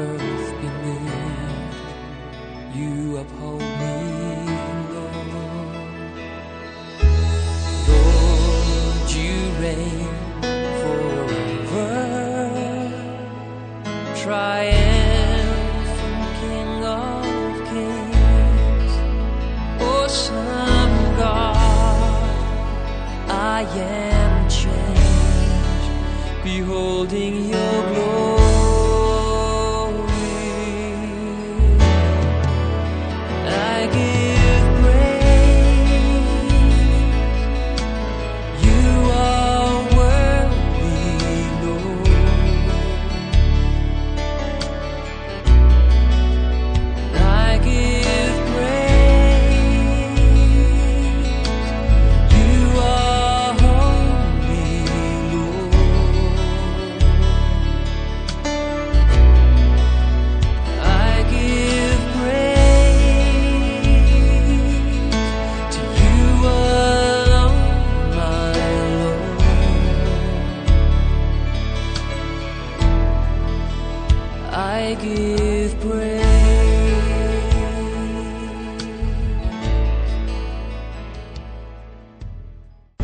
earth beneath. You uphold me, Lord. Lord, you reign forever, triumphant King of kings. Awesome God, I am changed, beholding your glory. I give praise. You are worthy, Lord. I give praise. You are holy, Lord. I give praise to you alone, my Lord. I give praise.